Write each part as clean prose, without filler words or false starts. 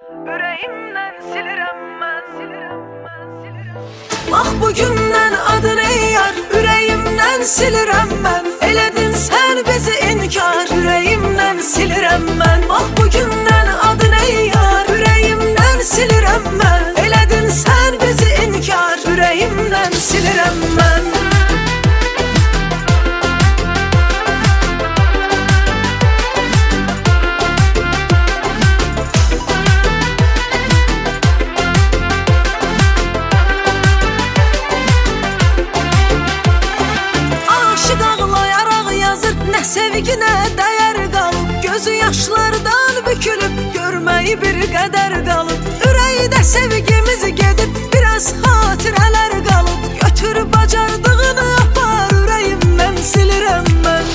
Ürəyimdən silirəm mən. Bax bugündən adın ey yar, ürəyimdən silirəm mən. Elədin sən bizi inkar, ürəyimdən silirəm mən. Bax bugündən adın ey yar, ürəyimdən silirəm mən. Elədin sən bizi inkar, ürəyimdən silirəm mən. Sevginə dəyər qalıb, gözü yaşlardan bükülüb, görməyi bir qədər qalıb. Ürəkdə sevgimiz gedib, biraz xatirələr qalıb. Götür bacardığını apar, ürəyimdən silirəm mən.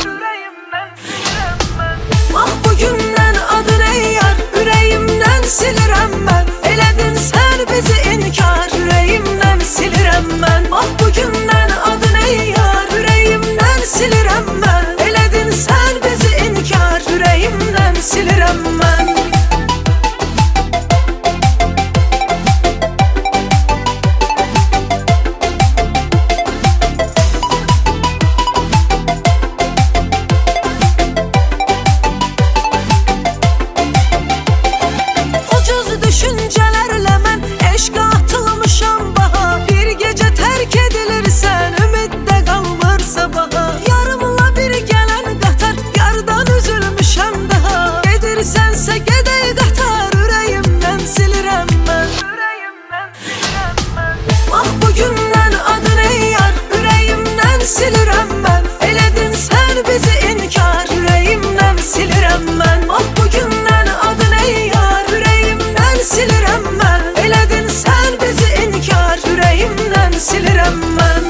Bax bugündən adın ey yar, ürəyimdən silirəm mən. Elədin sən bizi inkar, ürəyimdən silirəm mən. Bax bugündən adın ey yar, ürəyimdən silirəm mən. Sən bizi inkar, ürəyimdən silirəm mən. Ucuz düşüncələrlə mən eşqə atılmışam baha. Bir gecə tərk edilirsən, ümiddə qalmır sabaha. Yarımla bir gələn sənsə gedək qatar, ürəyimdən silirəm mən. Bax bugündən adın ey yar, ürəyimdən silirəm mən. Elədin sən bizi inkar, ürəyimdən silirəm mən. Bax bugündən adın ey yar, ürəyimdən silirəm mən. Elədin sən bizi inkar, ürəyimdən silirəm mən.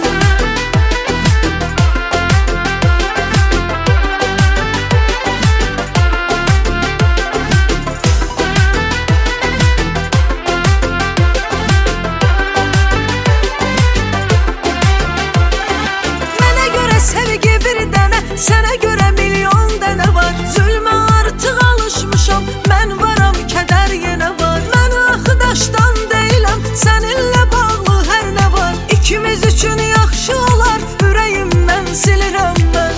Sənə görə milyon dənə var, zülmə artıq alışmışam. Mən varam, kədər yenə var. Mən axdaşdan deyiləm, səninlə bağlı hər nə var. İkimiz üçün yaxşı olar, ürəyimdən silirəm mən.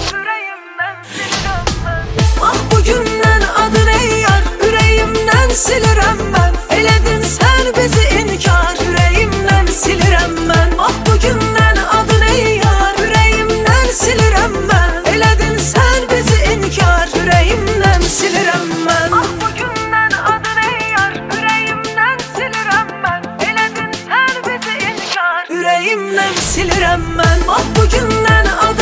Bax bugündən adın ey yar, ürəyimdən silirəm mən. Elədin sən bizi inkar, ürəyimdən silirəm mən. Bax bugündən adın ey yar, ürəyimdən silirəm mən. Elədin sən bizi inkar, ürəyimdən silirəm mən. Bax bugündən adın ey yar, ürəyimdən silirəm mən. Elədin sən bizi inkar, ürəyimdən silirəm mən. Bax bugündən